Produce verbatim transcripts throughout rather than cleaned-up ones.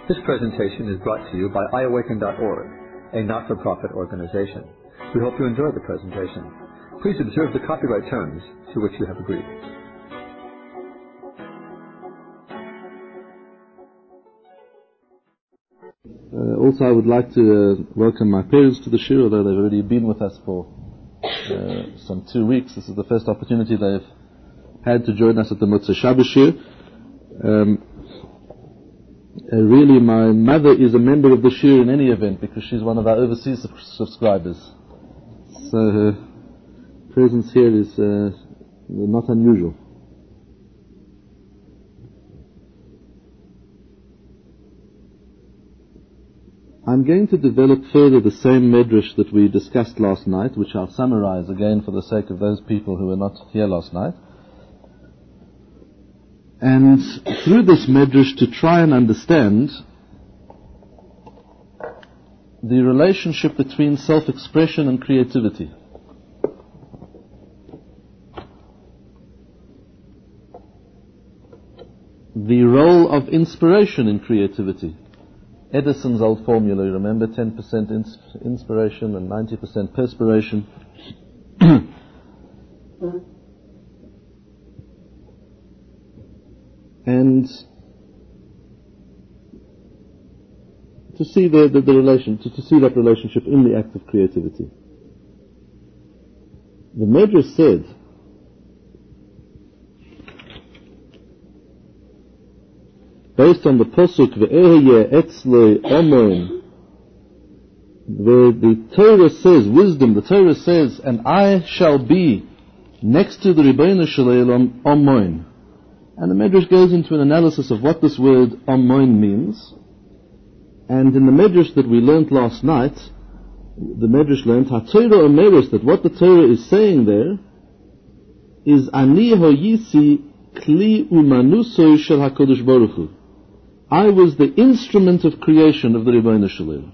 This presentation is brought to you by i awaken dot org, a not-for-profit organization. We hope you enjoy the presentation. Please observe the copyright terms to which you have agreed. Uh, also, I would like to uh, welcome my parents to the shir, although they've already been with us for uh, some two weeks. This is the first opportunity they've had to join us at the Motzei Shabbos shir. Um, uh, really, my mother is a member of the shir in any event because she's one of our overseas subscribers. So her presence here is uh, not unusual. I'm going to develop further the same medrash that we discussed last night, which I'll summarize again for the sake of those people who were not here last night. And through this medrash to try and understand the relationship between self-expression and creativity. The role of inspiration in creativity. Edison's old formula, you remember, ten percent ins- inspiration and ninety percent perspiration. And to see the, the, the relation, to, to see that relationship in the act of creativity. The Medrash said, based on the Pasuk, Ve'ehyeh etzloi omoin, where the Torah says, wisdom, the Torah says, and I shall be next to the Ribono Shel Olam omoin. And the Medrash goes into an analysis of what this word omoin means. And in the Medrash that we learnt last night, the Medrash learnt, HaTorah omeres, that what the Torah is saying there is Ani hoyisi kli umanusoi shel HaKadosh Baruch Hu. I was the instrument of creation of the Ribono Shel Olam.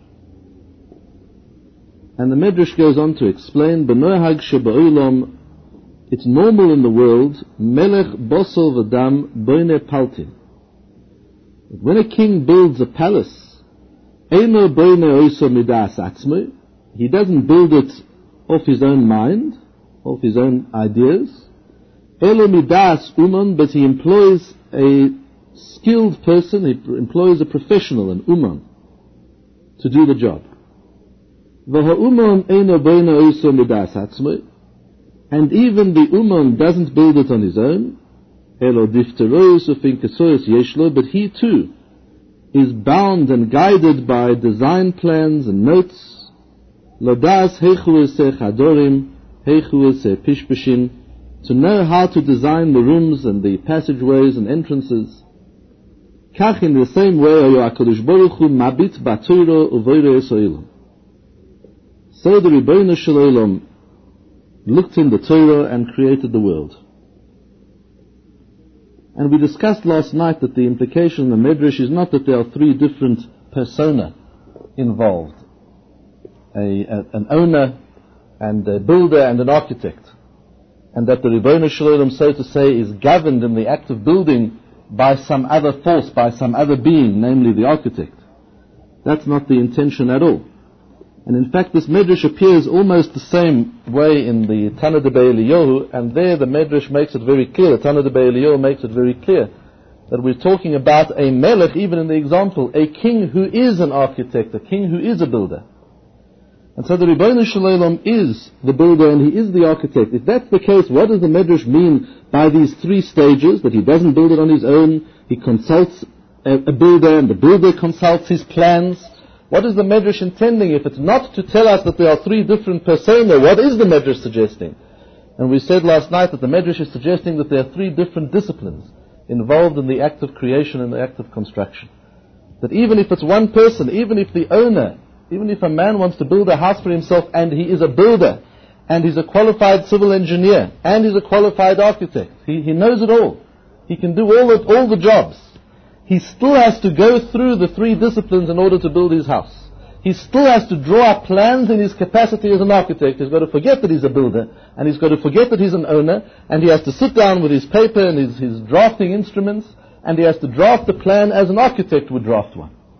And the Medrash goes on to explain, B'nohag sheba'olam, it's normal in the world, Melech bosel v'dam boine paltin. When a king builds a palace, Eino boine oiso midas atzmoi, he doesn't build it off his own mind, off his own ideas. Elo midas uman, but he employs a skilled person, he employs a professional, an uman, to do the job. V'ha uman eino boine oiso midas atzmoi, and even the uman doesn't build it on his own, elo difterois ufinkesois yeshlo, but he too is bound and guided by design plans and notes, lodas heichu ese chadorim, heichu ese pishpashin, to know how to design the rooms and the passageways and entrances. Kach, in the same way, ayo HaKadosh Baruch Hu mabit ba'Torah uvoirei es ha'olam. So the Ribono Shel Olam looked in the Torah and created the world. And we discussed last night that the implication in the Medrash is not that there are three different persona involved. A, a, an owner and a builder and an architect. And that the Ribono Shel Olam, so to say, is governed in the act of building by some other force, by some other being, namely the architect. That's not the intention at all. And in fact, this Medrash appears almost the same way in the Tana Debei Eliyahu, and there the Medrash makes it very clear, the Tana Debei Eliyahu makes it very clear, that we're talking about a melech, even in the example, a king who is an architect, a king who is a builder. And so the Ribono Shel Olam is the builder and he is the architect. If that's the case, what does the Medrash mean by these three stages, that he doesn't build it on his own, he consults a, a builder, and the builder consults his plans? What is the Medrash intending? If it's not to tell us that there are three different persona, what is the Medrash suggesting? And we said last night that the Medrash is suggesting that there are three different disciplines involved in the act of creation and the act of construction. That even if it's one person, even if the owner, even if a man wants to build a house for himself and he is a builder, and he's a qualified civil engineer, and he's a qualified architect, he, he knows it all. He can do all the, all the jobs. He still has to go through the three disciplines in order to build his house. He still has to draw up plans in his capacity as an architect. He's got to forget that he's a builder, and he's got to forget that he's an owner, and he has to sit down with his paper and his, his drafting instruments, and he has to draft the plan as an architect would draft one.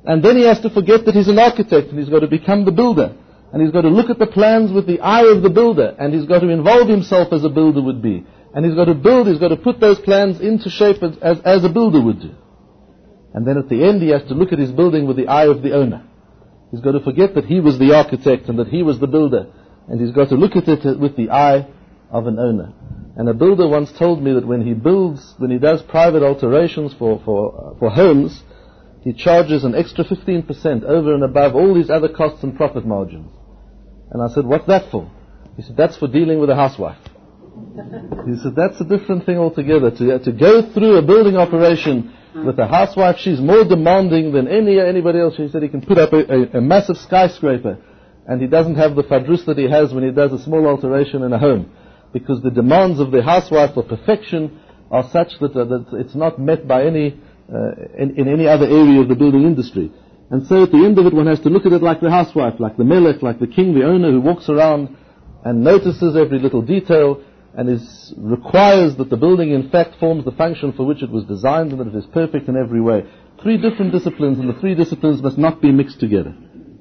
And then he has to forget that he's an architect, and he's got to become the builder. And he's got to look at the plans with the eye of the builder, and he's got to involve himself as a builder would be. And he's got to build, he's got to put those plans into shape as, as, as a builder would do. And then at the end he has to look at his building with the eye of the owner. He's got to forget that he was the architect and that he was the builder. And he's got to look at it with the eye of an owner. And a builder once told me that when he builds, when he does private alterations for, for, uh, for homes, he charges an extra fifteen percent over and above all these other costs and profit margins. And I said, what's that for? He said, that's for dealing with a housewife. He said, that's a different thing altogether. To, to go through a building operation with a housewife, she's more demanding than any anybody else. He said he can put up a, a, a massive skyscraper, and he doesn't have the fadrus that he has when he does a small alteration in a home, because the demands of the housewife for perfection are such that, uh, that it's not met by any uh, in, in any other area of the building industry. And so at the end of it, one has to look at it like the housewife, like the melech, like the king, the owner, who walks around and notices every little detail and is requires that the building in fact forms the function for which it was designed and that it is perfect in every way. Three different disciplines, and the three disciplines must not be mixed together.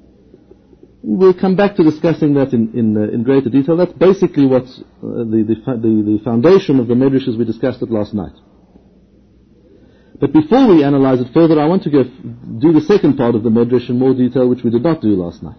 We'll come back to discussing that in, in, uh, in greater detail. That's basically what uh, the, the, the, the foundation of the Medrash as we discussed it last night. But before we analyze it further, I want to go f- do the second part of the Medrash in more detail, which we did not do last night.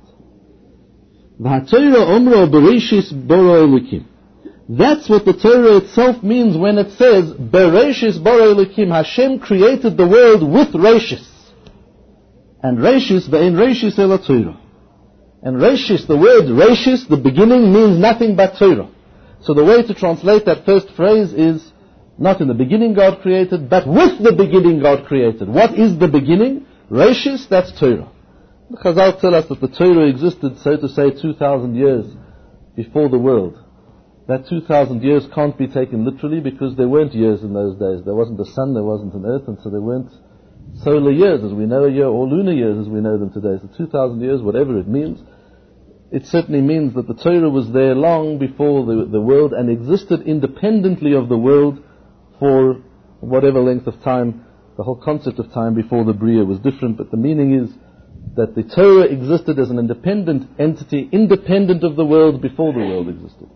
V'haTorah omro bereshis boro Elokim. That's what the Torah itself means when it says, Bereshis boro Elokim, Hashem created the world with Reshis. And Reshis, ve'en Reshis ela Torah. And Reshis, the word Reshis, the beginning, means nothing but Torah. So the way to translate that first phrase is, not in the beginning God created, but with the beginning God created. What is the beginning? Reshis, that's Torah. The Chazal tell us that the Torah existed, so to say, two thousand years before the world. That two thousand years can't be taken literally, because there weren't years in those days. There wasn't a sun, there wasn't an earth, and so there weren't solar years as we know a year, or lunar years as we know them today. So two thousand years, whatever it means, it certainly means that the Torah was there long before the, the world and existed independently of the world for whatever length of time. The whole concept of time before the Bria was different, but the meaning is that the Torah existed as an independent entity, independent of the world before the world existed.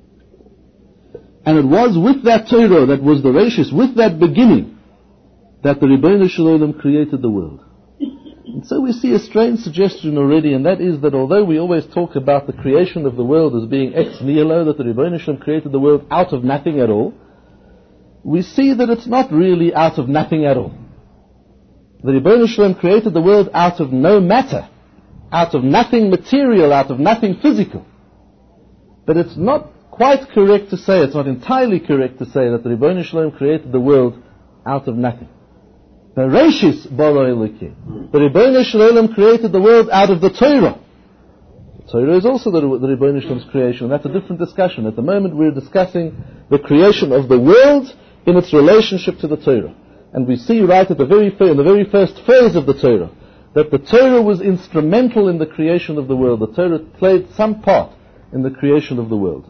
And it was with that Torah, that was the Reshis, with that beginning, that the Ribbono Shel Olam created the world. And so we see a strange suggestion already, and that is that although we always talk about the creation of the world as being ex nihilo, that the Ribbono Shel Olam created the world out of nothing at all, we see that it's not really out of nothing at all. The Ribbono Shel Olam created the world out of no matter, out of nothing material, out of nothing physical. But it's not quite correct to say, it's not entirely correct to say that the Ribbono Shel Olam created the world out of nothing. Bereshis bara Elokim. The Ribbono Shel Olam created the world out of the Torah. The Torah is also the, the Ribbono Shel Olam's creation. That's a different discussion. At the moment we're discussing the creation of the world in its relationship to the Torah. And we see right at the very in the very first phase of the Torah that the Torah was instrumental in the creation of the world. The Torah played some part in the creation of the world.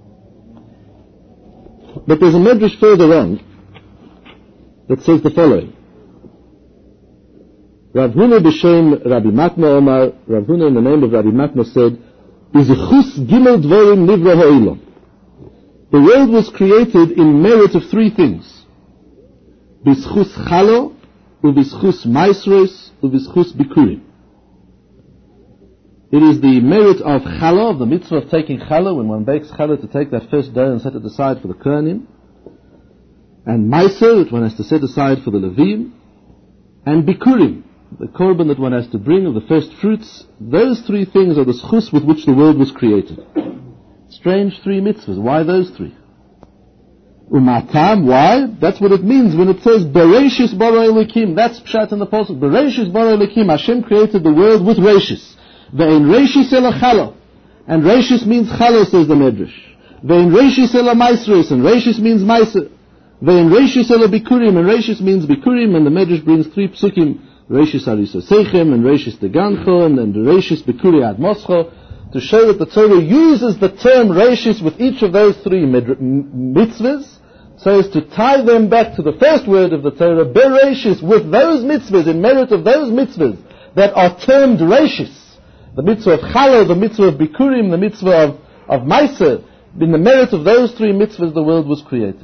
But there's a medrash further on that says the following. Rav Huna b'shem Rabbi Matna Omar, Rav Huna in the name of Rabbi Matna said, Izichus gimel dvorim nivra ha'olam. The world was created in merit of three things. B'schus chalo, u'b'schus maisros, u'b'schus bikurim. It is the merit of challah, of the mitzvah of taking challah, when one bakes challah, to take that first dough and set it aside for the kohanim, and maiser, that one has to set aside for the levim, and bikurim, the korban that one has to bring of the first fruits. Those three things are the schus with which the world was created. Strange three mitzvahs. Why those three? Umatam, why? That's what it means when it says Bereshis bara Elokim. That's pshat in the pasuk. Bereshis bara Elokim. Hashem created the world with Reshis. Ve'en Reshis ela chalo. And Reshis means chalo, says the Medrash. Ve'en Reshis ela maisros. And Reshis means maiser. Ve'en Reshis ela bikurim. And Reshis means bikurim. And the Medrash brings three psukim. Reshis Ariso Seichem, and Reshis Degancho, and, and Reshis Bekuri Ad Moscho, to show that the Torah uses the term Reshis with each of those three mitzvahs, so as to tie them back to the first word of the Torah, Bereshis, with those mitzvahs, in merit of those mitzvahs, that are termed Reishis. The mitzvah of Challah, the mitzvah of Bikurim, the mitzvah of, of Meiser. In the merit of those three mitzvahs, the world was created.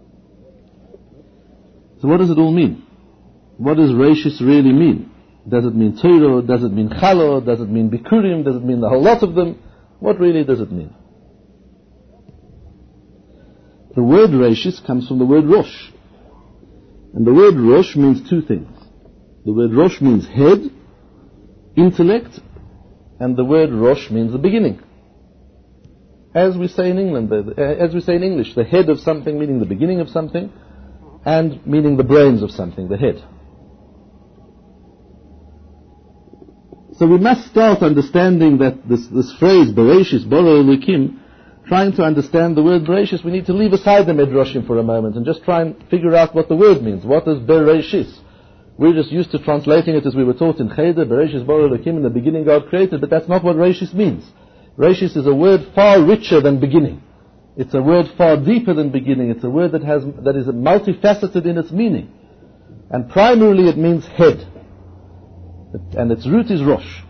So what does it all mean? What does Reishis really mean? Does it mean Torah? Does it mean Challah? Does it mean Bikurim? Does it mean the whole lot of them? What really does it mean? The word Reishis comes from the word Rosh. And the word Rosh means two things. The word Rosh means head, intellect, and the word Rosh means the beginning. As we say in England, as we say in English, the head of something meaning the beginning of something, and meaning the brains of something, the head. So we must start understanding that this, this phrase, Bereshis, Bara Elokim, trying to understand the word Bereshis, we need to leave aside the Midrashim for a moment and just try and figure out what the word means. What is Bereshis? We're just used to translating it as we were taught in Cheder, Bereshis, Bara Elokim, in the beginning God created, but that's not what Bereshis means. Bereshis is a word far richer than beginning. It's a word far deeper than beginning. It's a word that has that is multifaceted in its meaning. And primarily it means head. And its root is Rosh.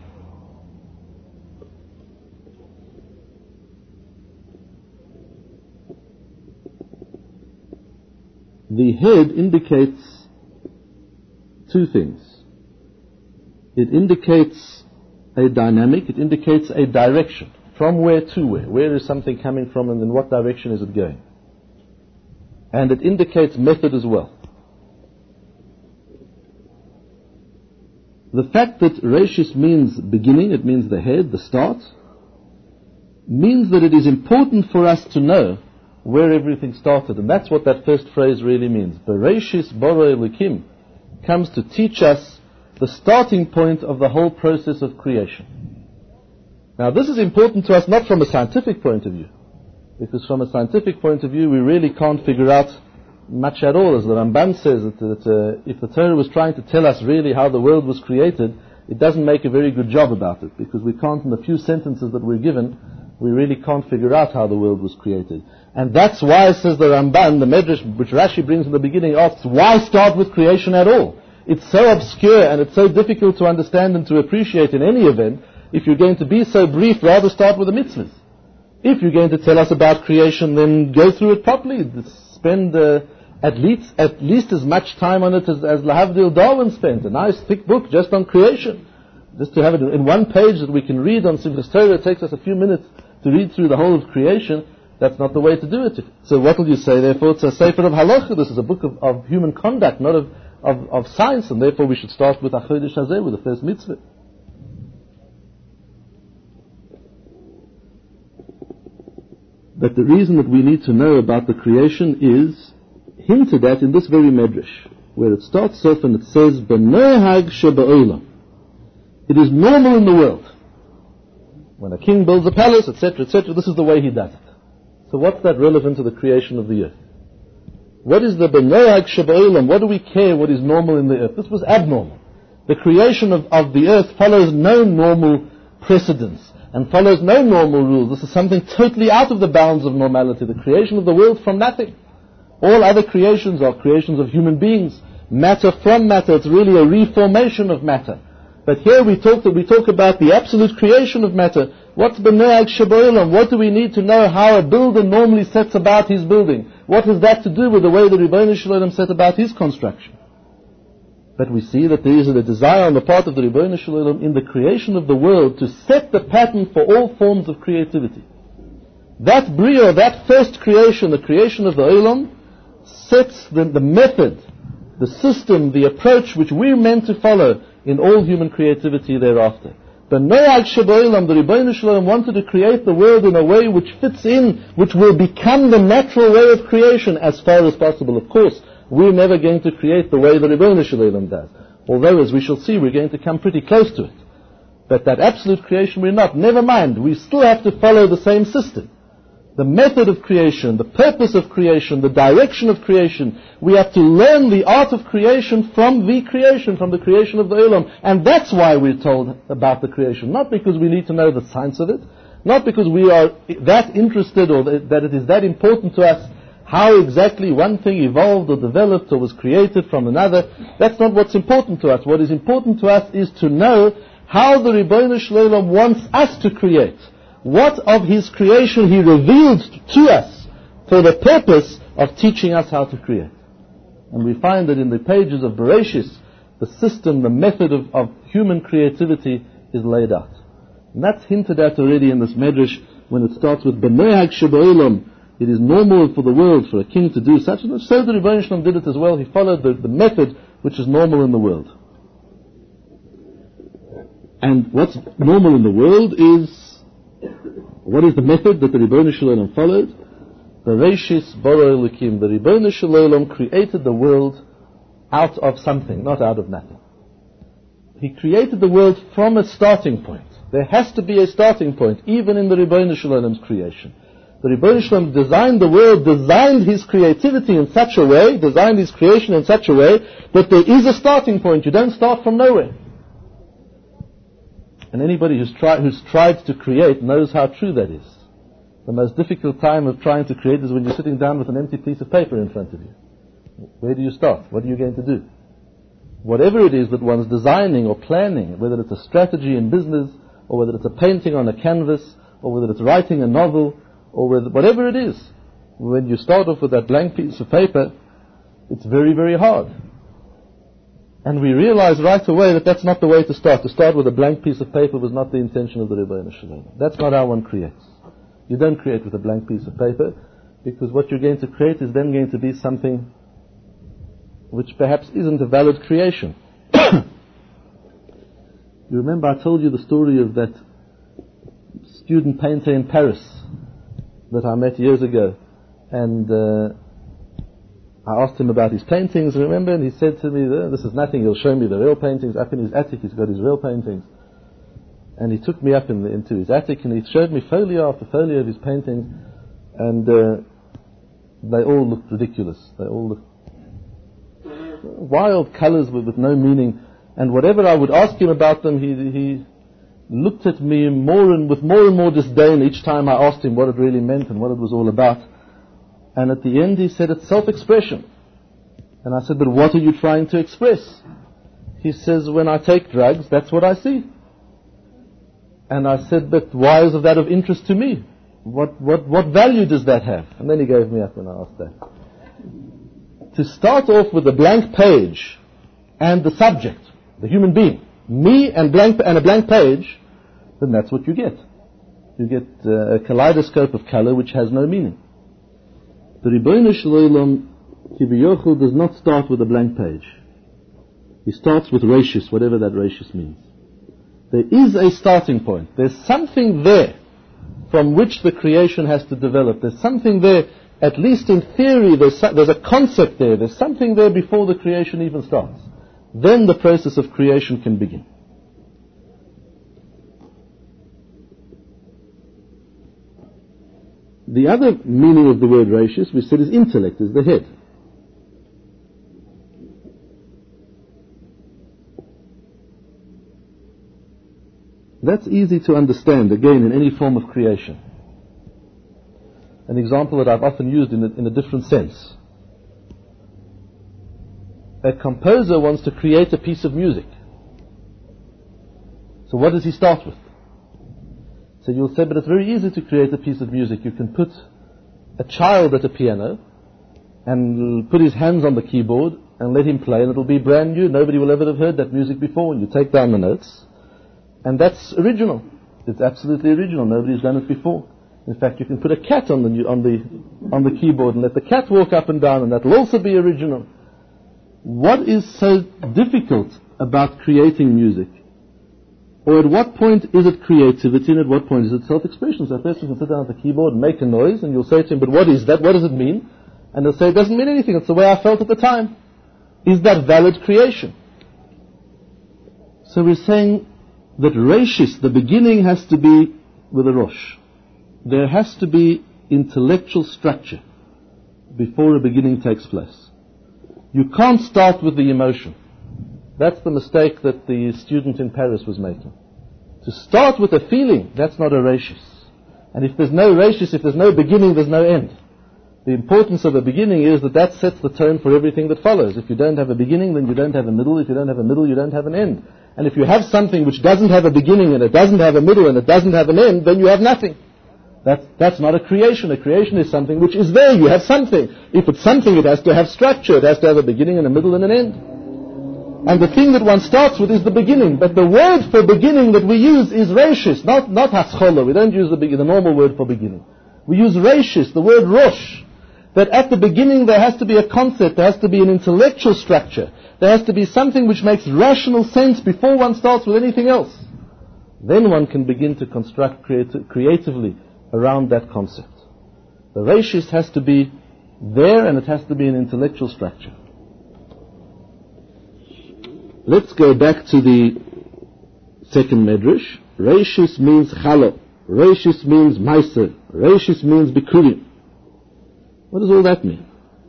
The head indicates two things. It indicates a dynamic, it indicates a direction. From where to where? Where is something coming from and in what direction is it going? And it indicates method as well. The fact that Reishis means beginning, it means the head, the start, means that it is important for us to know where everything started. And that's what that first phrase really means. Bereshis bara Elokim comes to teach us the starting point of the whole process of creation. Now this is important to us not from a scientific point of view, because from a scientific point of view we really can't figure out much at all. As the Ramban says, that, that uh, if the Torah was trying to tell us really how the world was created, it doesn't make a very good job about it, because we can't, in the few sentences that we're given, we really can't figure out how the world was created. And that's why, says the Ramban, the Medrash, which Rashi brings in the beginning, asks, why start with creation at all? It's so obscure and it's so difficult to understand and to appreciate in any event. If you're going to be so brief, rather start with the mitzvahs. If you're going to tell us about creation, then go through it properly. Spend uh, at least at least as much time on it as, as Lahavdil Darwin spent. A nice thick book just on creation. Just to have it in one page that we can read on Simchas Torah. It takes us a few minutes to read through the whole of creation. That's not the way to do it. So what will you say? Therefore, it's a Sefer of Halacha. This is a book of, of human conduct, not of, of, of science. And therefore we should start with Achodesh Hazeh, with the first mitzvah. But the reason that we need to know about the creation is hinted at in this very medrash, where it starts off and it says, B'nohag sheba'olam. It is normal in the world. When a king builds a palace, et cetera, et cetera, this is the way he does it. So what's that relevant to the creation of the earth? What is the B'nohag sheba'olam? What do we care what is normal in the earth? This was abnormal. The creation of, of the earth follows no normal precedence and follows no normal rules. This is something totally out of the bounds of normality. The creation of the world from nothing. All other creations are creations of human beings. Matter from matter. It's really a reformation of matter. But here we talk that we talk about the absolute creation of matter. What's B'nohag sheba'olam? What do we need to know how a builder normally sets about his building? What has that to do with the way the Ribbono Shel Olam set about his construction? But we see that there is a desire on the part of the Ribbono Shel Olam in the creation of the world to set the pattern for all forms of creativity. That Bria, that first creation, the creation of the Olam, sets the, the method, the system, the approach which we're meant to follow in all human creativity thereafter. B'nohag sheba'olam, the Ribbono Shel Olam wanted to create the world in a way which fits in, which will become the natural way of creation as far as possible. Of course, we're never going to create the way the Ribbono Shel Olam does. Although, as we shall see, we're going to come pretty close to it. But that absolute creation we're not. Never mind, we still have to follow the same system. The method of creation, the purpose of creation, the direction of creation. We have to learn the art of creation from the creation, from the creation of the Olam. And that's why we're told about the creation. Not because we need to know the science of it. Not because we are that interested or that it is that important to us how exactly one thing evolved or developed or was created from another. That's not what's important to us. What is important to us is to know how the Ribbono Shel Olam wants us to create. What of His creation He revealed to us for the purpose of teaching us how to create. And we find that in the pages of Bereshis, the system, the method of, of human creativity is laid out. And that's hinted at already in this Medrash when it starts with B'nehag Sheba'olam. It is normal for the world, for a king to do such and such. So the Ribbono Shel Olam did it as well. He followed the, the method which is normal in the world. And what's normal in the world is, what is the method that the Ribbono Shel Olam followed? Bereshis bara Elokim. The Ribbono Shel Olam created the world out of something, not out of nothing. He created the world from a starting point. There has to be a starting point, even in the Ribbono Shel Olam's creation. The Ribbono Shel Olam designed the world, designed his creativity in such a way, designed his creation in such a way, that there is a starting point. You don't start from nowhere. And anybody who's, try, who's tried to create knows how true that is. The most difficult time of trying to create is when you're sitting down with an empty piece of paper in front of you. Where do you start? What are you going to do? Whatever it is that one's designing or planning, whether it's a strategy in business, or whether it's a painting on a canvas, or whether it's writing a novel, or whether, whatever it is, when you start off with that blank piece of paper, it's very, very hard. And we realize right away that that's not the way to start. To start with a blank piece of paper was not the intention of the Ribbono Shel Olam. That's not how one creates. You don't create with a blank piece of paper, because what you're going to create is then going to be something which perhaps isn't a valid creation. You remember I told you the story of that student painter in Paris that I met years ago, and uh, I asked him about his paintings, remember, and he said to me, this is nothing, he'll show me the real paintings. Up in his attic he's got his real paintings. And he took me up in the, into his attic and he showed me folio after folio of his paintings, and uh, they all looked ridiculous. They all looked wild colours with, with no meaning, and whatever I would ask him about them, he, he looked at me more and with more and more disdain each time I asked him what it really meant and what it was all about. And at the end he said, it's self-expression. And I said, but what are you trying to express? He says, when I take drugs, that's what I see. And I said, but why is that of interest to me? What, what, what value does that have? And then he gave me up when I asked that. To start off with a blank page and the subject, the human being, me and blank and a blank page, then that's what you get. You get uh, a kaleidoscope of color which has no meaning. The Ribbono Shel Olam, Kiviyochel, does not start with a blank page. He starts with Reshis, whatever that Reshis means. There is a starting point. There's something there from which the creation has to develop. There's something there, at least in theory, there's, there's a concept there. There's something there before the creation even starts. Then the process of creation can begin. The other meaning of the word Reshis, we said, is intellect, is the head. That's easy to understand, again, in any form of creation. An example that I've often used in a, in a different sense. A composer wants to create a piece of music. So what does he start with? So you'll say, but it's very easy to create a piece of music. You can put a child at a piano and put his hands on the keyboard and let him play, and it'll be brand new. Nobody will ever have heard that music before. And you take down the notes, and that's original. It's absolutely original. Nobody's done it before. In fact, you can put a cat on the on the on the keyboard and let the cat walk up and down, and that will also be original. What is so difficult about creating music? Or at what point is it creativity and at what point is it self-expression? So a person can sit down at the keyboard and make a noise, and you'll say to him, but what is that? What does it mean? And he'll say, it doesn't mean anything. It's the way I felt at the time. Is that valid creation? So we're saying that Reshis, the beginning, has to be with a Rosh. There has to be intellectual structure before a beginning takes place. You can't start with the emotion. That's the mistake that the student in Paris was making. To start with a feeling, that's not a Reshis. And if there's no Reshis, if there's no beginning, there's no end. The importance of a beginning is that that sets the tone for everything that follows. If you don't have a beginning, then you don't have a middle. If you don't have a middle, you don't have an end. And if you have something which doesn't have a beginning and it doesn't have a middle and it doesn't have an end, then you have nothing. That's, that's not a creation. A creation is something which is there. You have something. If it's something, it has to have structure. It has to have a beginning and a middle and an end. And the thing that one starts with is the beginning. But the word for beginning that we use is reishis, not, not haschola. We don't use the, the normal word for beginning. We use reishis, the word rosh. That at the beginning there has to be a concept, there has to be an intellectual structure, there has to be something which makes rational sense before one starts with anything else. Then one can begin to construct creati- creatively around that concept. The reishis has to be there and it has to be an intellectual structure. Let's go back to the second medrash. Reishis means chalo. Reishis means meiser. Reishis means bikurim. What does all that mean?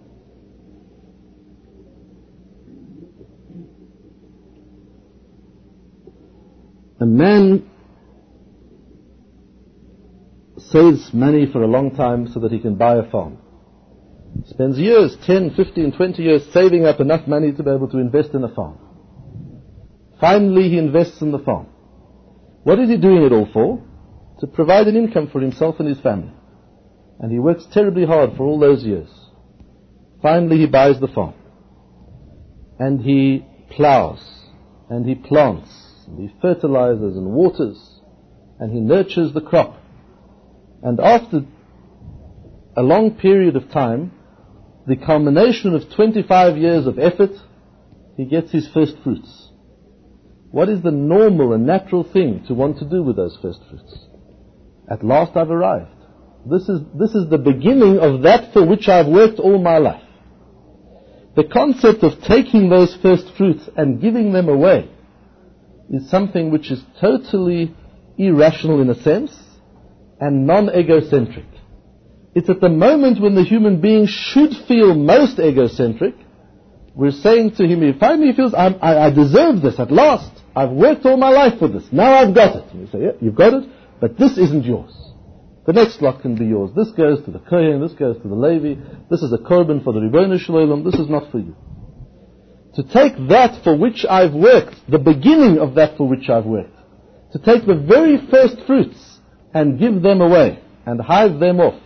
A man saves money for a long time so that he can buy a farm. Spends years, ten, fifteen, twenty years saving up enough money to be able to invest in a farm. Finally he invests in the farm. What is he doing it all for? To provide an income for himself and his family. And he works terribly hard for all those years. Finally he buys the farm. And he plows. And he plants. And he fertilizes and waters. And he nurtures the crop. And after a long period of time, the culmination of twenty-five years of effort, he gets his first fruits. What is the normal and natural thing to want to do with those first fruits? At last I've arrived. This is, this is the beginning of that for which I've worked all my life. The concept of taking those first fruits and giving them away is something which is totally irrational in a sense and non-egocentric. It's at the moment when the human being should feel most egocentric. We're saying to him, he finally he feels, I'm, I, I deserve this at last. I've worked all my life for this. Now I've got it. And you say, yeah, you've got it, but this isn't yours. The next lot can be yours. This goes to the Kohen, this goes to the Levi, this is a korban for the Ribono Shel Olam, this is not for you. To take that for which I've worked, the beginning of that for which I've worked, to take the very first fruits and give them away and hive them off,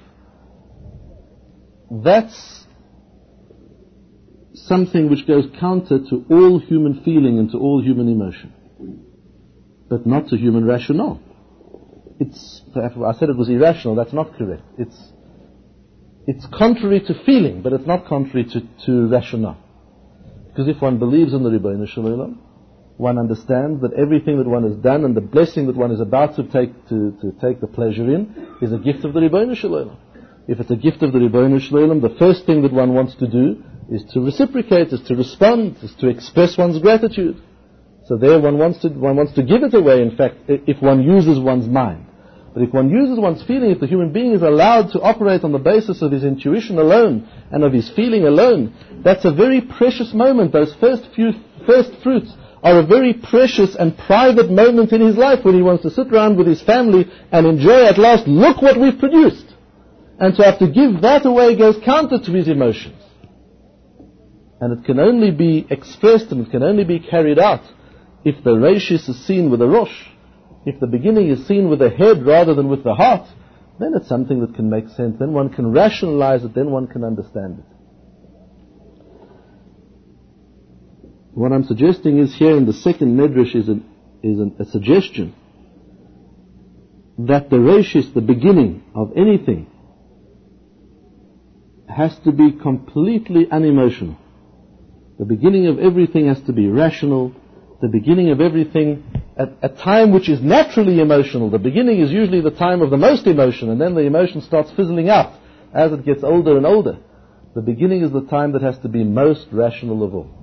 that's something which goes counter to all human feeling and to all human emotion, but not to human rationale. It's, I said it was irrational, that's not correct. It's, it's contrary to feeling, but it's not contrary to, to rationale. Because if one believes in the Ribono Shel Olam, one understands that everything that one has done and the blessing that one is about to take to, to take the pleasure in is a gift of the Ribono Shel Olam. If it's a gift of the Ribono Shel Olam, the first thing that one wants to do is to reciprocate, is to respond, is to express one's gratitude. So there one wants to one wants to give it away, in fact, if one uses one's mind. But if one uses one's feeling, if the human being is allowed to operate on the basis of his intuition alone and of his feeling alone, that's a very precious moment. Those first few first fruits are a very precious and private moment in his life when he wants to sit around with his family and enjoy at last, look what we've produced. And to have to give that away goes counter to his emotions. And it can only be expressed and it can only be carried out if the reishis is seen with a rosh. If the beginning is seen with the head rather than with the heart, then it's something that can make sense. Then one can rationalize it, then one can understand it. What I'm suggesting is here in the second medrash is, a, is a, a suggestion that the reishis, the beginning of anything, has to be completely unemotional. The beginning of everything has to be rational. The beginning of everything, at a time which is naturally emotional. The beginning is usually the time of the most emotion, and then the emotion starts fizzling out as it gets older and older. The beginning is the time that has to be most rational of all.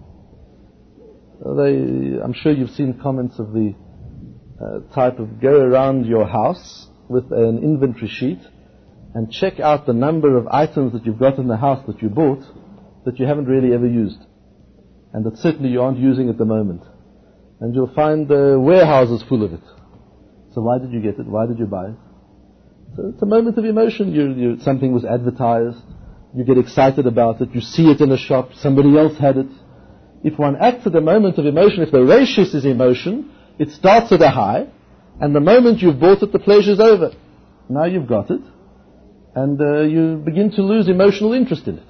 They, I'm sure you've seen comments of the uh, type of go around your house with an inventory sheet and check out the number of items that you've got in the house that you bought that you haven't really ever used, and that certainly you aren't using at the moment. And you'll find uh, warehouses full of it. So why did you get it? Why did you buy it? So it's a moment of emotion. You, you, something was advertised. you get excited about it, you see it in a shop, somebody else had it. If one acts at a moment of emotion, if the rashis is emotion, it starts at a high, and the moment you've bought it, the pleasure's over. Now you've got it, and uh, you begin to lose emotional interest in it.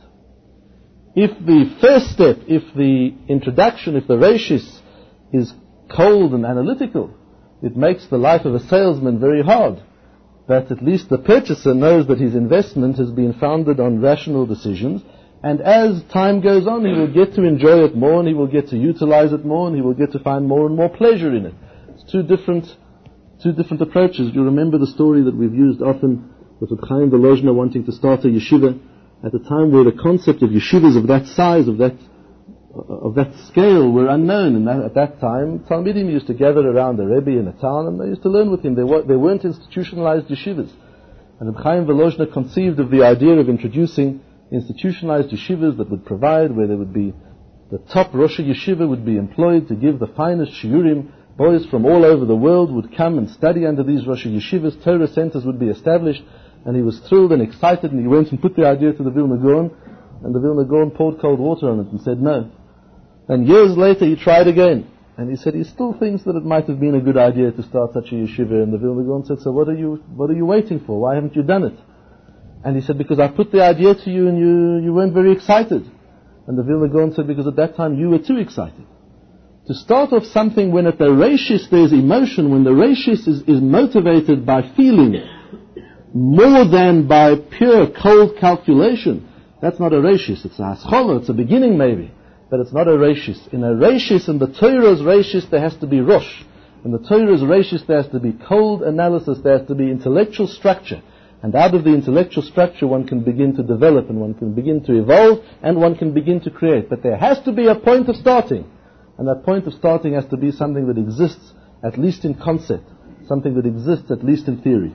If the first step, if the introduction, if the rashis is cold and analytical, it makes the life of a salesman very hard. But at least the purchaser knows that his investment has been founded on rational decisions, and as time goes on, he will get to enjoy it more, and he will get to utilize it more, and he will get to find more and more pleasure in it. It's two different, two different approaches. You remember the story that we've used often with Chaim Volozhiner wanting to start a yeshiva at a time where the concept of yeshivas of that size, of that of that scale, were unknown. And that, at that time, Talmidim used to gather around the Rebbe in a town, and they used to learn with him. They, were, they weren't institutionalized yeshivas. And Chaim Volozhiner conceived of the idea of introducing institutionalized yeshivas that would provide, where there would be the top Rosh Yeshiva would be employed to give the finest shiurim. Boys from all over the world would come and study under these Rosh Yeshivas. Torah centers would be established, and he was thrilled and excited, and he went and put the idea to the Vilna Gaon, and the Vilna Gaon poured cold water on it and said no. And years later he tried again, and he said he still thinks that it might have been a good idea to start such a yeshiva. And the Vilna Gaon said, so what are you what are you waiting for? Why haven't you done it? And he said, because I put the idea to you and you, you weren't very excited. And the Vilna Gaon said, because at that time you were too excited. To start off something when at the rashis there's emotion, when the rashis is, is motivated by feeling more than by pure cold calculation, that's not a rashis. It's a haschola, it's a beginning maybe, but it's not a rashis. In a rashis, in the Torah's rashis, there has to be rosh. In the Torah's rashis, there has to be cold analysis, there has to be intellectual structure. And out of the intellectual structure, one can begin to develop, and one can begin to evolve, and one can begin to create. But there has to be a point of starting. And that point of starting has to be something that exists, at least in concept. Something that exists, at least in theory.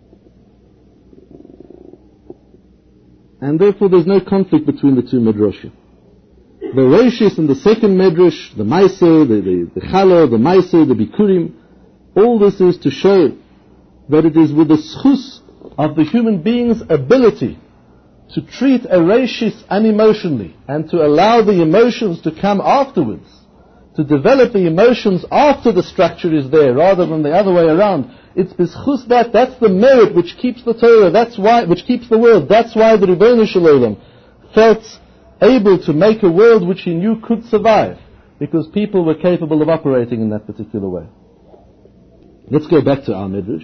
And therefore, there's no conflict between the two midrashim. The rashis and the second midrash, the ma'aser, the, the, the chala, the ma'aser, the bikurim, all this is to show that it is with the schus of the human being's ability to treat a rashis unemotionally and to allow the emotions to come afterwards, to develop the emotions after the structure is there rather than the other way around. It's b'schus that, that's the merit which keeps the Torah, that's why, which keeps the world. That's why the Ribono Shel Olam felt able to make a world which he knew could survive, because people were capable of operating in that particular way. Let's go back to our midrash.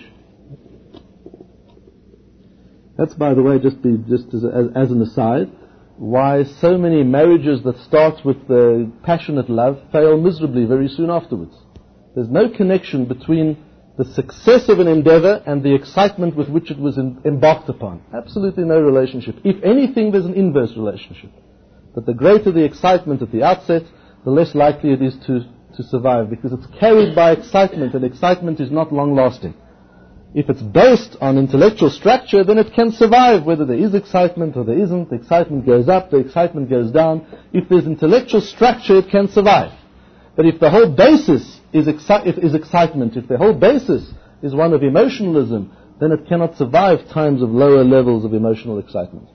That's, by the way, just be just as, as, as an aside, why so many marriages that start with the passionate love fail miserably very soon afterwards. There's no connection between the success of an endeavor and the excitement with which it was in, embarked upon. Absolutely no relationship. If anything, there's an inverse relationship. But the greater the excitement at the outset, the less likely it is to, to survive, because it's carried by excitement, and excitement is not long-lasting. If it's based on intellectual structure, then it can survive, whether there is excitement or there isn't. The excitement goes up, the excitement goes down. If there's intellectual structure, it can survive. But if the whole basis is, exci- is excitement, if the whole basis is one of emotionalism, then it cannot survive times of lower levels of emotional excitement.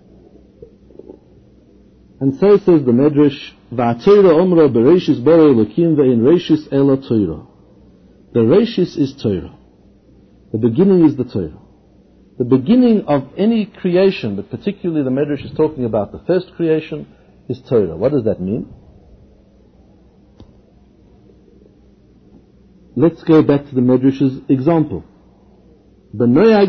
And so says the Medrash, Va'atera omra bereshis bara Elokim ve'in reshis ela Torah. The reshis is Torah. The beginning is the Torah. The beginning of any creation, but particularly the Medrash is talking about the first creation, is Torah. What does that mean? Let's go back to the Medrash's example. A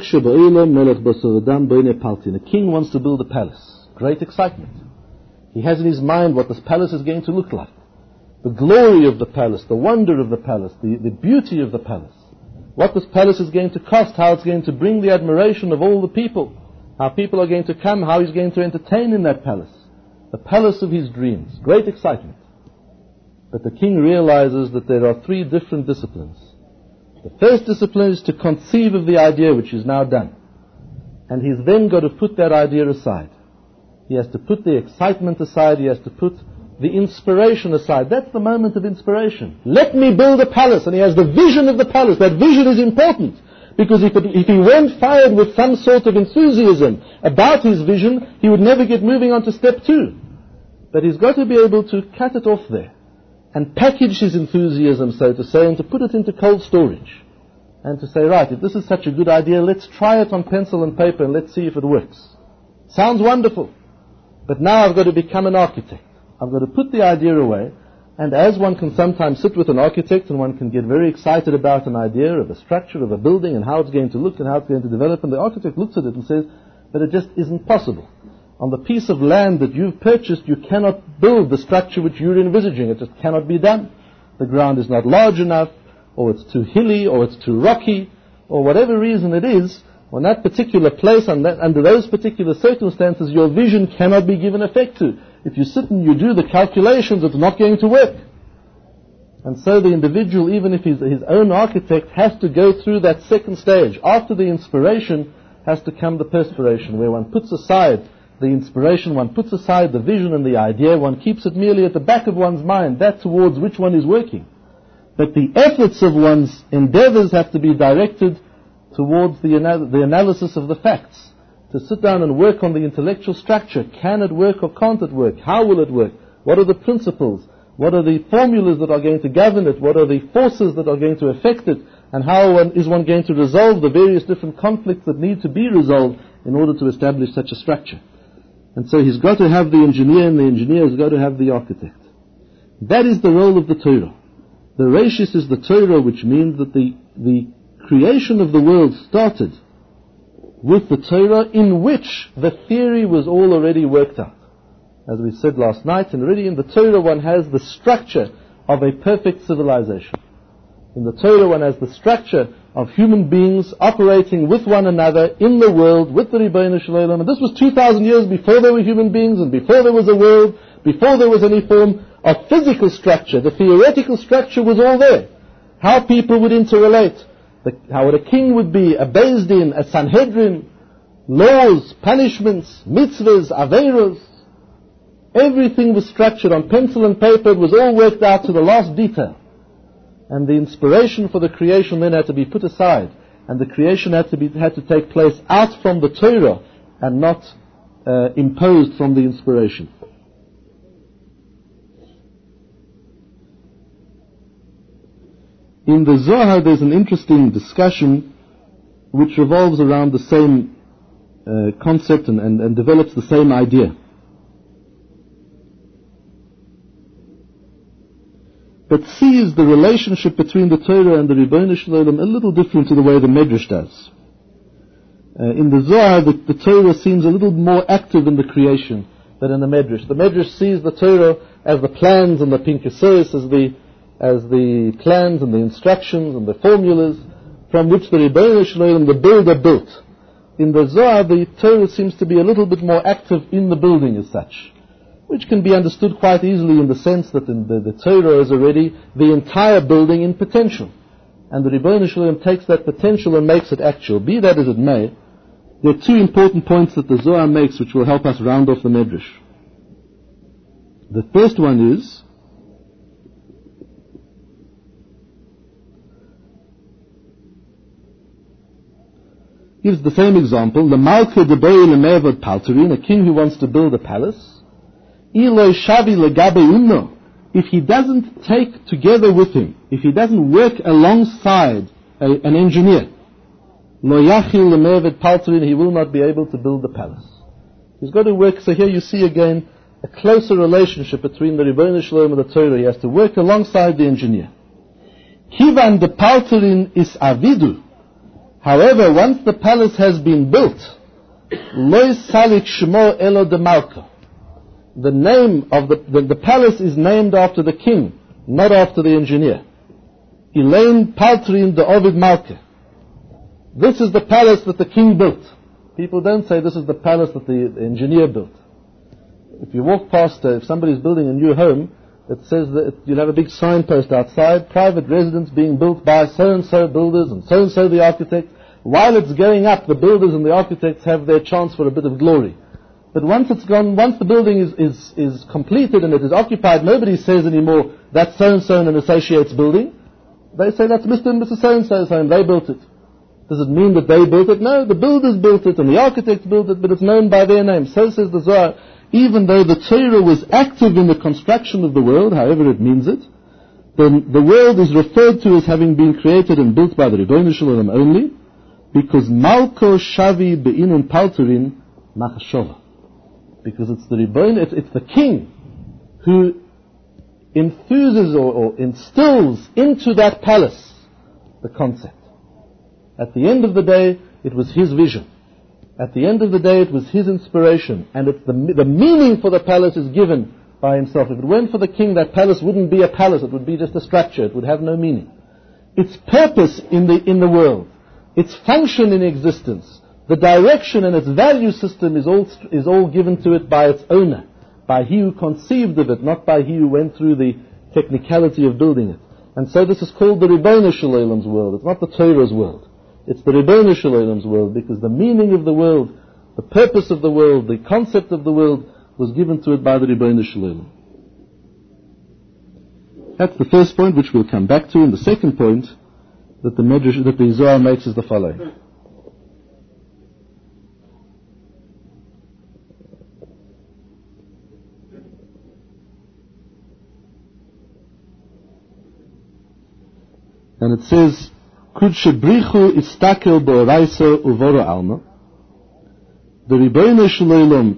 king wants to build a palace. Great excitement. He has in his mind what this palace is going to look like. The glory of the palace, the wonder of the palace, the, the beauty of the palace. What this palace is going to cost, how it's going to bring the admiration of all the people, how people are going to come, how he's going to entertain in that palace. The palace of his dreams. Great excitement. But the king realizes that there are three different disciplines. The first discipline is to conceive of the idea, which is now done. And he's then got to put that idea aside. He has to put the excitement aside, he has to put the inspiration aside. That's the moment of inspiration. Let me build a palace. And he has the vision of the palace. That vision is important. Because if, it, if he weren't fired with some sort of enthusiasm about his vision, he would never get moving on to step two. But he's got to be able to cut it off there and package his enthusiasm, so to say, and to put it into cold storage. And to say, right, if this is such a good idea, let's try it on pencil and paper and let's see if it works. Sounds wonderful. But now I've got to become an architect. I've got to put the idea away. And as one can sometimes sit with an architect and one can get very excited about an idea of a structure of a building and how it's going to look and how it's going to develop, and the architect looks at it and says, but it just isn't possible. On the piece of land that you've purchased, you cannot build the structure which you're envisaging. It just cannot be done. The ground is not large enough, or it's too hilly, or it's too rocky, or whatever reason it is. On that particular place, and that, under those particular circumstances, your vision cannot be given effect to. If you sit and you do the calculations, it's not going to work. And so the individual, even if he's his own architect, has to go through that second stage. After the inspiration has to come the perspiration, where one puts aside the inspiration, one puts aside the vision and the idea, one keeps it merely at the back of one's mind, that towards which one is working. But the efforts of one's endeavors have to be directed towards the, ana- the analysis of the facts. To sit down and work on the intellectual structure. Can it work or can't it work? How will it work? What are the principles? What are the formulas that are going to govern it? What are the forces that are going to affect it? And how one, is one going to resolve the various different conflicts that need to be resolved in order to establish such a structure? And so he's got to have the engineer, and the engineer has got to have the architect. That is the role of the Torah. The Reshis is the Torah, which means that the, the creation of the world started with the Torah, in which the theory was all already worked out. As we said last night, and already in the Torah one has the structure of a perfect civilization. In the Torah one has the structure of human beings operating with one another in the world, with the Ribono Shel Olam. And this was two thousand years before there were human beings, and before there was a world, before there was any form of physical structure. The theoretical structure was all there. How people would interrelate. The, how a king would be, a Beis Din, a Sanhedrin, laws, punishments, mitzvahs, aveiros. Everything was structured on pencil and paper. It was all worked out to the last detail. And the inspiration for the creation then had to be put aside. And the creation had to, be, had to take place out from the Torah and not uh, imposed from the inspiration. In the Zohar there's an interesting discussion which revolves around the same uh, concept and, and, and develops the same idea. But sees the relationship between the Torah and the Ribono Shel Olam a little different to the way the Medrash does. Uh, in the Zohar, the, the Torah seems a little more active in the creation than in the Medrash. The Medrash sees the Torah as the plans and the Pinkasos, as the as the plans and the instructions and the formulas from which the Ribono Shel Olam, the builder, built. In the Zohar, the Torah seems to be a little bit more active in the building as such, which can be understood quite easily in the sense that in the, the Torah is already the entire building in potential. And the Ribono Shel Olam takes that potential and makes it actual. Be that as it may, there are two important points that the Zohar makes which will help us round off the Medrash. The first one is gives the same example, the Malka de Boi Lemevod Palterin, a king who wants to build a palace. Iloi Shavi Legabe Umno, if he doesn't take together with him, if he doesn't work alongside a, an engineer, Lo Yachil Lemevod Palterin, he will not be able to build the palace. He's got to work, so here you see again a closer relationship between the Ribono Shel Olam and the Torah. He has to work alongside the engineer. Kivan de Palterin is Avidu. However, once the palace has been built, Lo Salik Shmo Elo de Malka. The name of the, the, the palace is named after the king, not after the engineer. Elaine Paltrin de Ovid Malka. This is the palace that the king built. People don't say this is the palace that the engineer built. If you walk past, uh, if somebody's building a new home, it says that you'll have a big signpost outside, private residence being built by so-and-so builders and so-and-so the architect. While it's going up, the builders and the architects have their chance for a bit of glory. But once it's gone, once the building is, is, is completed and it is occupied, nobody says anymore, that's so-and-so and an associate's building. They say that's Mister and Missus So-and-so's home, they built it. Does it mean that they built it? No, the builders built it and the architects built it, but it's known by their name. So says the Zohar. Even though the Torah was active in the construction of the world, however it means it, then the world is referred to as having been created and built by the Ribbono Shel Olam only, because Malko Shavi Be'inun Palterin Machashova. Because it's the Ribbono, it's, it's the king who infuses or, or instills into that palace the concept. At the end of the day, it was his vision. At the end of the day, it was his inspiration. And it's the, the meaning for the palace is given by himself. If it weren't for the king, that palace wouldn't be a palace. It would be just a structure. It would have no meaning. Its purpose in the, in the world, its function in existence, the direction and its value system is all, is all given to it by its owner, by he who conceived of it, not by he who went through the technicality of building it. And so this is called the Ribbono Shel Olam's world. It's not the Torah's world. It's the Ribbono Shel Olam's world, because the meaning of the world, the purpose of the world, the concept of the world was given to it by the Ribbono Shel Olam. That's the first point, which we'll come back to. And the second point that the Medrash, that the Zohar makes is the following. And it says, Kud shebrichu istakel bo'oraisa uvoro alma. The Ribbono Shel Olam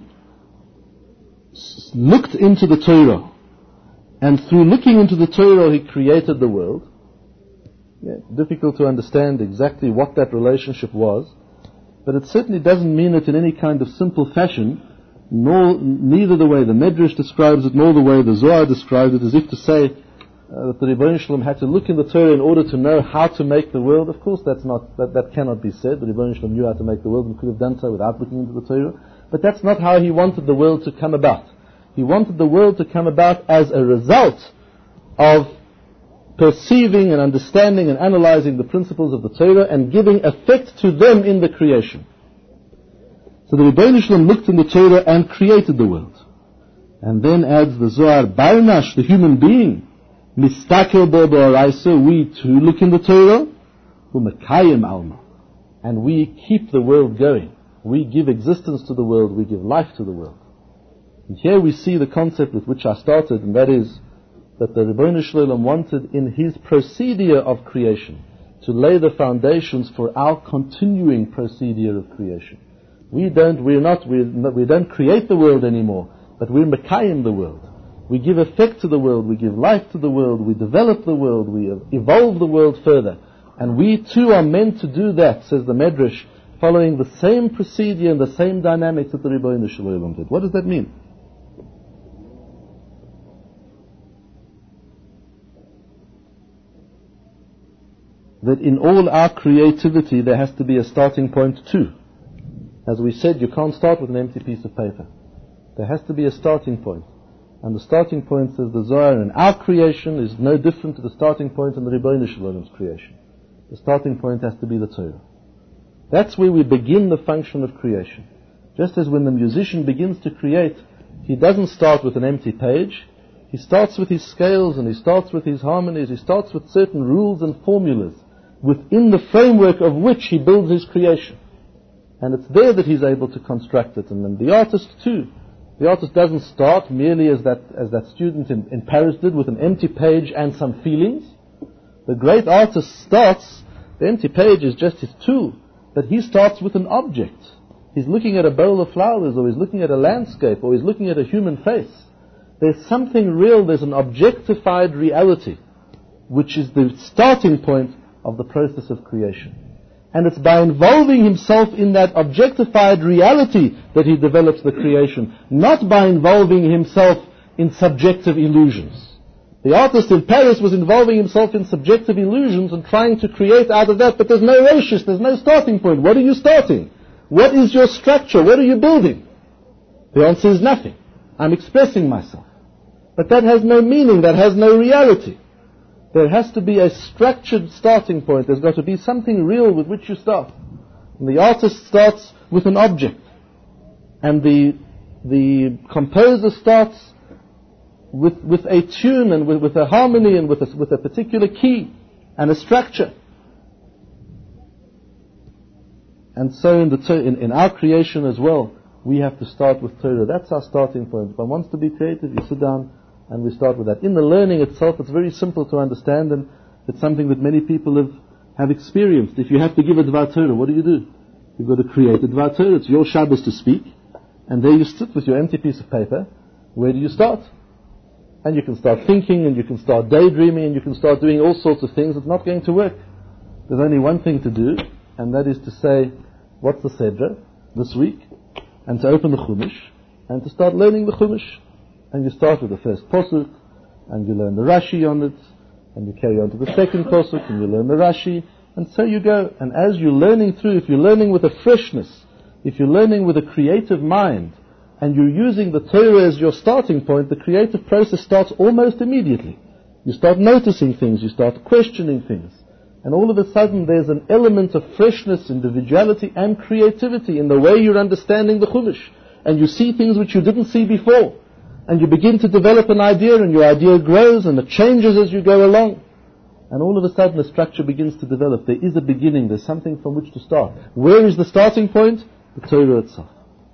looked into the Torah, and through looking into the Torah, he created the world. Yeah, difficult to understand exactly what that relationship was, but it certainly doesn't mean it in any kind of simple fashion, nor neither the way the Medrash describes it, nor the way the Zohar describes it, as if to say, Uh, that the Ribbono Shel Olam had to look in the Torah in order to know how to make the world. Of course, that's not, that, that cannot be said. The Ribbono Shel Olam knew how to make the world and could have done so without looking into the Torah. But that's not how he wanted the world to come about. He wanted the world to come about as a result of perceiving and understanding and analyzing the principles of the Torah and giving effect to them in the creation. So the Ribbono Shel Olam looked in the Torah and created the world. And then adds the Zohar, Barnash, the human being, Mistakel bo bo'oraisa, we too look in the Torah, u'mekayim alma, and we keep the world going. We give existence to the world, we give life to the world. And here we see the concept with which I started, and that is that the Ribbono Shel Olam wanted in his procedure of creation to lay the foundations for our continuing procedure of creation. We don't, we're not, we're not, we don't create the world anymore, but we're mekayim the world. We give effect to the world, we give life to the world, we develop the world, we evolve the world further. And we too are meant to do that, says the Medrash, following the same procedure and the same dynamics that the Ribbono Shel Olam did. What does that mean? That in all our creativity there has to be a starting point too. As we said, you can't start with an empty piece of paper. There has to be a starting point. And the starting point, says the Zohar, in our creation is no different to the starting point in the Ribbono Shel Olam's creation. The starting point has to be the Torah. That's where we begin the function of creation. Just as when the musician begins to create, he doesn't start with an empty page. He starts with his scales and he starts with his harmonies. He starts with certain rules and formulas within the framework of which he builds his creation. And it's there that he's able to construct it. And then the artist too. The artist doesn't start merely as that, as that student in, in Paris did, with an empty page and some feelings. The great artist starts, the empty page is just his tool, but he starts with an object. He's looking at a bowl of flowers, or he's looking at a landscape, or he's looking at a human face. There's something real, there's an objectified reality, which is the starting point of the process of creation. And it's by involving himself in that objectified reality that he develops the creation, not by involving himself in subjective illusions. The artist in Paris was involving himself in subjective illusions and trying to create out of that, but there's no ratios, there's no starting point. What are you starting? What is your structure? What are you building? The answer is nothing. I'm expressing myself. But that has no meaning, that has no reality. There has to be a structured starting point. There's got to be something real with which you start. And the artist starts with an object. And the the composer starts with with a tune and with, with a harmony and with a, with a particular key and a structure. And so in, the to- in, in our creation as well, we have to start with Torah. That's our starting point. If one wants to be creative, you sit down and we start with that. In the learning itself, it's very simple to understand, and it's something that many people have, have experienced. If you have to give a Dvar Torah, what do you do? You've got to create a Dvar Torah. It's your Shabbos to speak, and there you sit with your empty piece of paper. Where do you start? And you can start thinking, and you can start daydreaming, and you can start doing all sorts of things. It's not going to work. There's only one thing to do, and that is to say, what's the Sedra this week? And to open the Chumash, and to start learning the Chumash. And you start with the first Posuk, and you learn the Rashi on it, and you carry on to the second Posuk, and you learn the Rashi, and so you go. And as you're learning through, if you're learning with a freshness, if you're learning with a creative mind, and you're using the Torah as your starting point, the creative process starts almost immediately. You start noticing things, you start questioning things, and all of a sudden there's an element of freshness, individuality, and creativity in the way you're understanding the Chumash. And you see things which you didn't see before. And you begin to develop an idea, and your idea grows, and it changes as you go along. And all of a sudden the structure begins to develop. There is a beginning, there's something from which to start. Where is the starting point? The Torah itself.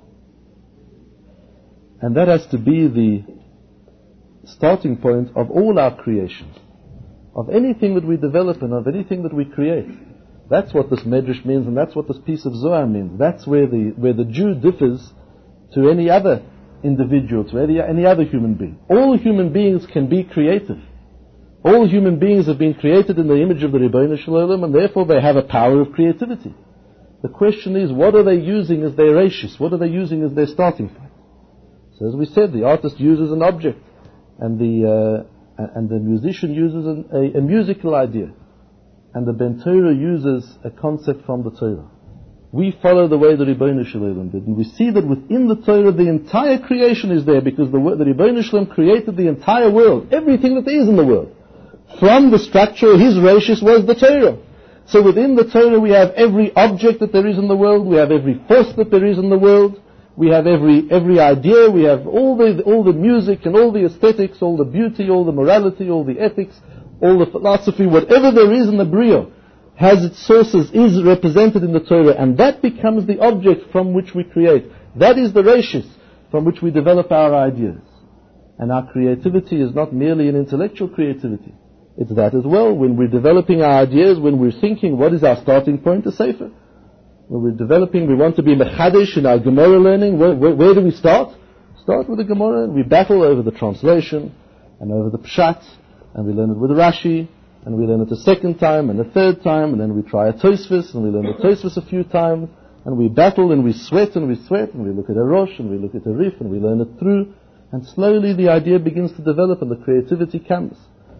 And that has to be the starting point of all our creations. Of anything that we develop and of anything that we create. That's what this Medrash means, and that's what this piece of Zohar means. That's where the where the Jew differs to any other individual, to any, any other human being. All human beings can be creative. All human beings have been created in the image of the Ribbono Shel Olam, and therefore they have a power of creativity. The question is, what are they using as their rashis? What are they using as their starting point? So as we said, the artist uses an object, and the uh, and the musician uses an, a, a musical idea, and the Ben Torah uses a concept from the Torah. We follow the way the Ribbono Shel Olam did, and we see that within the Torah the entire creation is there, because the, the Ribbono Shel Olam created the entire world, everything that there is in the world. From the structure, his rashis was the Torah. So within the Torah we have every object that there is in the world, we have every force that there is in the world, we have every every idea, we have all the all the music and all the aesthetics, all the beauty, all the morality, all the ethics, all the philosophy, whatever there is in the Bria has its sources, is represented in the Torah, and that becomes the object from which we create. That is the rashis from which we develop our ideas. And our creativity is not merely an intellectual creativity. It's that as well. When we're developing our ideas, when we're thinking, what is our starting point? A sefer. When we're developing, we want to be mechadish in our Gemara learning. Where, where, where do we start? Start with the Gemara, and we battle over the translation, and over the pshat, and we learn it with Rashi, and we learn it a second time, and a third time, and then we try a Tosfos, and we learn a Tosfos a few times, and we battle, and we sweat, and we sweat, and we look at a Rosh, and we look at a Rif, and we learn it through, and slowly the idea begins to develop, and the creativity comes.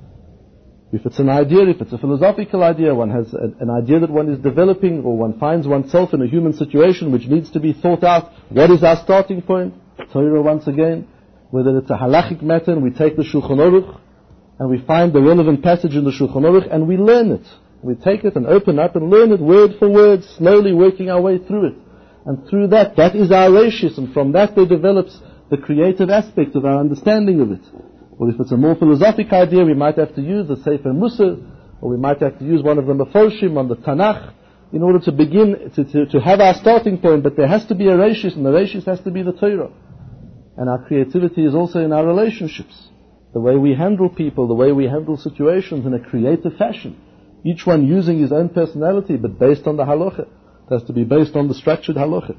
If it's an idea, if it's a philosophical idea, one has a, an idea that one is developing, or one finds oneself in a human situation which needs to be thought out, what is our starting point? Torah once again. Whether it's a halachic matter, and we take the Shulchan Aruch, and we find the relevant passage in the Shulchan Aruch, and we learn it. We take it and open up and learn it word for word, slowly working our way through it. And through that, that is our rashis, and from that there develops the creative aspect of our understanding of it. Or if it's a more philosophic idea, we might have to use the Sefer Musar, or we might have to use one of the Meforshim on the Tanakh, in order to begin to, to, to have our starting point. But there has to be a rashis, and the rashis has to be the Torah. And our creativity is also in our relationships. The way we handle people, the way we handle situations in a creative fashion. Each one using his own personality, but based on the halacha. It has to be based on the structured halacha.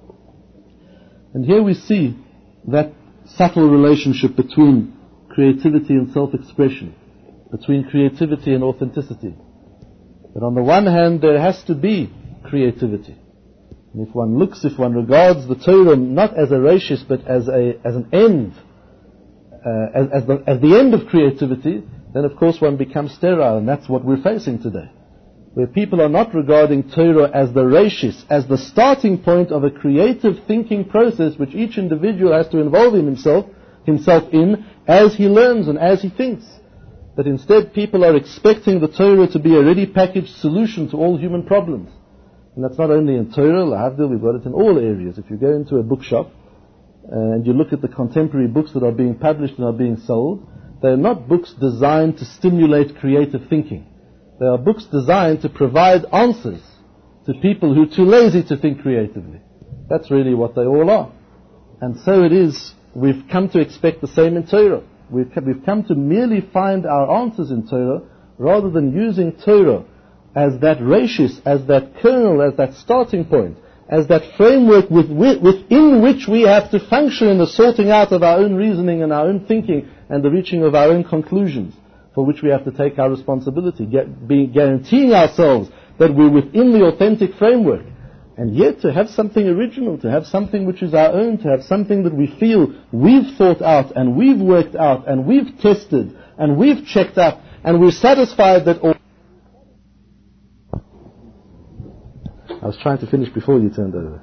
And here we see that subtle relationship between creativity and self-expression, between creativity and authenticity. But on the one hand, there has to be creativity. And if one looks, if one regards the Torah not as a rashis, but as a as an end, uh, as, as, the, as the end of creativity, then of course one becomes sterile, and that's what we're facing today. Where people are not regarding Torah as the rashis, as the starting point of a creative thinking process which each individual has to involve in himself, himself in, as he learns and as he thinks. But instead people are expecting the Torah to be a ready packaged solution to all human problems. And that's not only in Torah, Lahavdil, we've got it in all areas. If you go into a bookshop uh, and you look at the contemporary books that are being published and are being sold, they are not books designed to stimulate creative thinking. They are books designed to provide answers to people who are too lazy to think creatively. That's really what they all are. And so it is, we've come to expect the same in Torah. We've come, we've come to merely find our answers in Torah, rather than using Torah as that rashis, as that kernel, as that starting point, as that framework with, with, within which we have to function in the sorting out of our own reasoning and our own thinking and the reaching of our own conclusions, for which we have to take our responsibility, get, be, guaranteeing ourselves that we're within the authentic framework. And yet to have something original, to have something which is our own, to have something that we feel we've thought out and we've worked out and we've tested and we've checked up and we're satisfied that all... I was trying to finish before you turned over.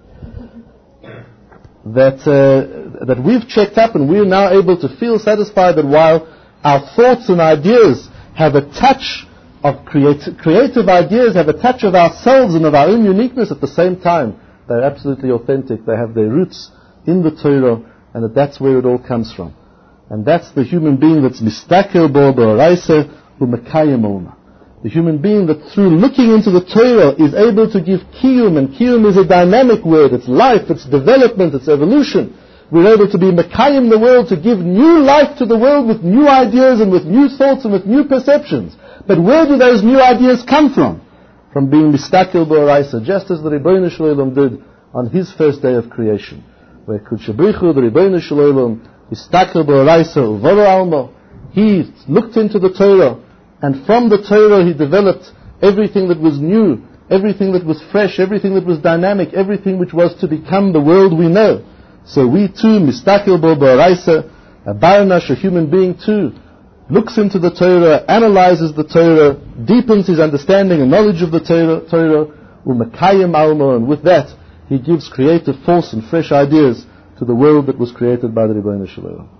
That, uh, that we've checked up and we're now able to feel satisfied that while our thoughts and ideas have a touch of creative, creative ideas, have a touch of ourselves and of our own uniqueness, at the same time they're absolutely authentic. They have their roots in the Torah, and that that's where it all comes from. And that's the human being that's mistakel bo b'oraisa u'mekayim olma. The human being that through looking into the Torah is able to give kiyum, and kiyum is a dynamic word. It's life, it's development, it's evolution. We're able to be mekayim the world, to give new life to the world with new ideas and with new thoughts and with new perceptions. But where do those new ideas come from? From being mistakel b'oraisa, just as the Ribbono Shel Olam did on his first day of creation, where Kodesh Brichu, the Ribbono Shel Olam, mistakel b'oraisa uvoro almo, he looked into the Torah, and from the Torah he developed everything that was new, everything that was fresh, everything that was dynamic, everything which was to become the world we know. So we too, mistakel bo b'oraisa, a baranash, a human being too, looks into the Torah, analyzes the Torah, deepens his understanding and knowledge of the Torah, Torah, u'mekayim almo, and with that he gives creative force and fresh ideas to the world that was created by the Ribbono Shel Olam.